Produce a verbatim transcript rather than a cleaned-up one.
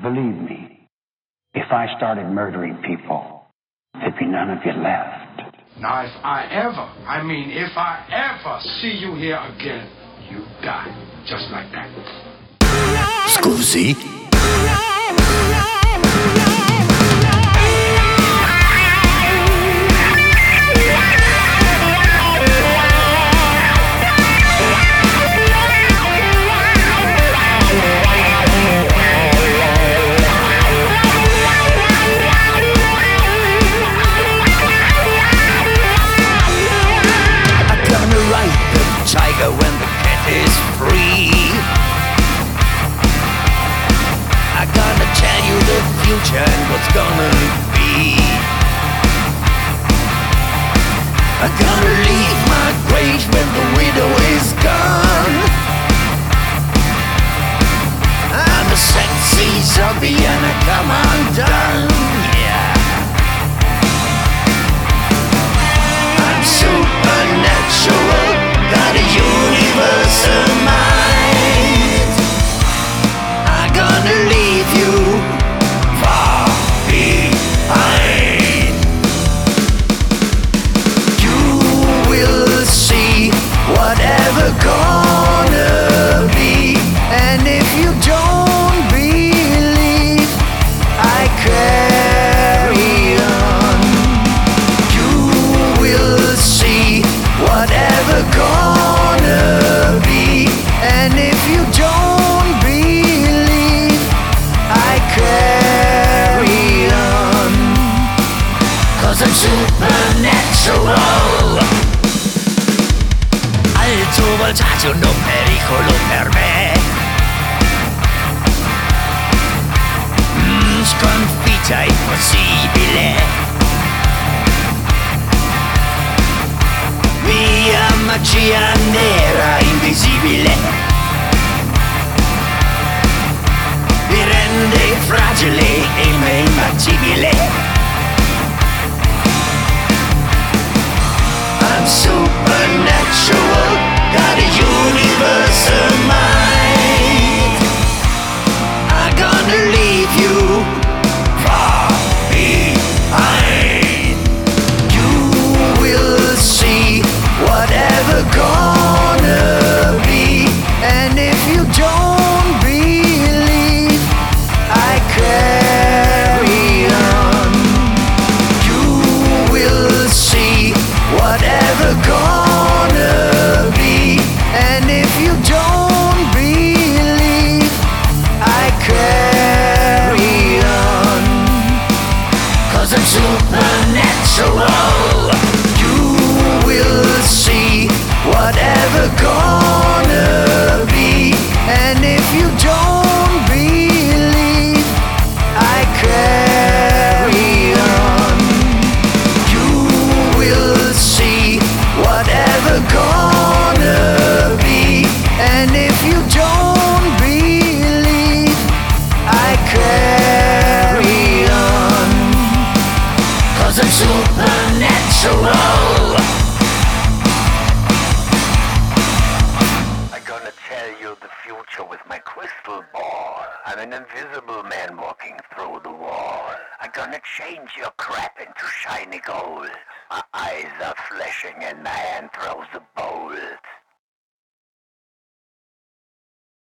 Believe me, if I started murdering people, there'd be none of you left. Now, if I ever, I mean, if I ever see you here again, you die. Just like that. Scusi? Tiger when the cat is free. I'm gonna tell you the future and what's gonna be. I'm gonna leave my grave when the widow is gone. I'm a sexy zombie and I come undone. Yeah, I'm supernatural. Got a universal mind. I'm gonna leave you far behind. You will see whatever gonna be. And if you don't believe, I carry on. You will see whatever gonna be. And if you don't believe, I carry on. Cause I'm supernatural. Alto voltaggio, no pericolo per me. Mm, sconfitta impossibile. Mia magia nera invisibile mi rende fragile e imbattibile. I'm supernatural, got a universal mind. I'm gonna leave you far behind. You will see whatever gonna be. And if you don't believe, I carry on. You will see whatever gonna be. And if you don't believe, I carry on. Cause I'm supernatural. You will see whatever gonna be. And if you don't believe, I carry on. You will see whatever gonna be. And if you don't believe, I carry on. Cause I'm supernatural. I'm gonna tell you the future with my crystal ball. I'm an invisible man walking through the wall. I'm gonna change your crap into shiny gold. My eyes are flashing and my hand throws a bolt.